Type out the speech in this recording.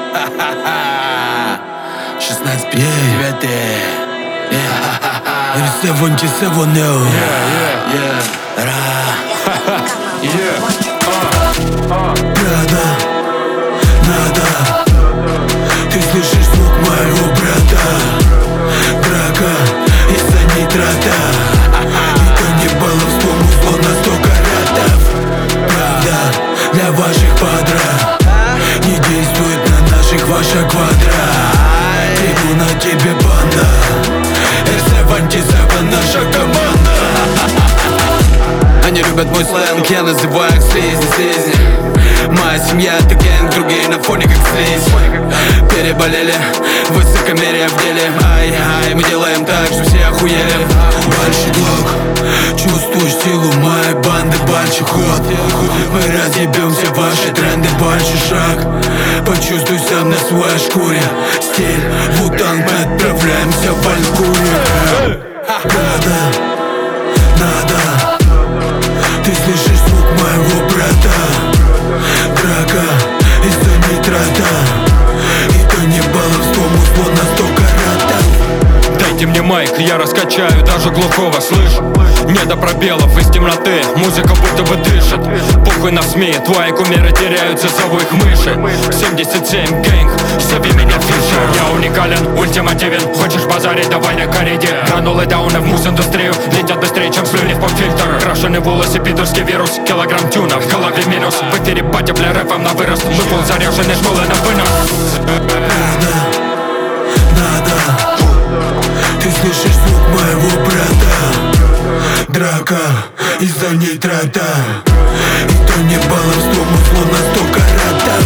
16 9 77 no. Надо, ты слышишь звук моего брата? Драка из-за нитрата. И то не баловство, музло на 100 каратов. Правда для ваших подра не действует на наших ваша квадра. Трибу на тебе банда, R77 наша команда. Они любят мой сленг, я называю их слизни. Моя семья это гэнг, другие на фоне как слизь. Переболели, высокомерие в деле. Ай, мы делаем так, что все охуели. Большой глок, чувствуешь силу моей банды, большой ход. Мы разъебем все ваши тренды, большой шаг. Почувствуй сам на своей шкуре стиль Вутанг, мы отправляемся в Валькурию. Надо, ты слышишь звук моего брата? Драка из-за нитрата. И то не баловство, музло на 100 каратов. Дайте мне майк, я раскачаю даже глухого, слышь? Не до пробелов из темноты, музыка будто бы дышит. Похуй на СМИ, твои кумиры теряются, зову их мыши. 77 гэнг, зови меня Фишер. Я уникален, ультимативен, хочешь базарить, давай на корриде. Гранулы дауны в муз-индустрию летят быстрее, чем слюни в поп-фильтр. Крашеный волосы, пидорский вирус, килограмм тюна в голове минус. В эфире батя, бля, рэпом на вырост. Мы пол заряженной школы на вынос. Надо, ты слышишь звук моего брата? Драка из-за нитрата. И то не баловство, музло на 100 каратов.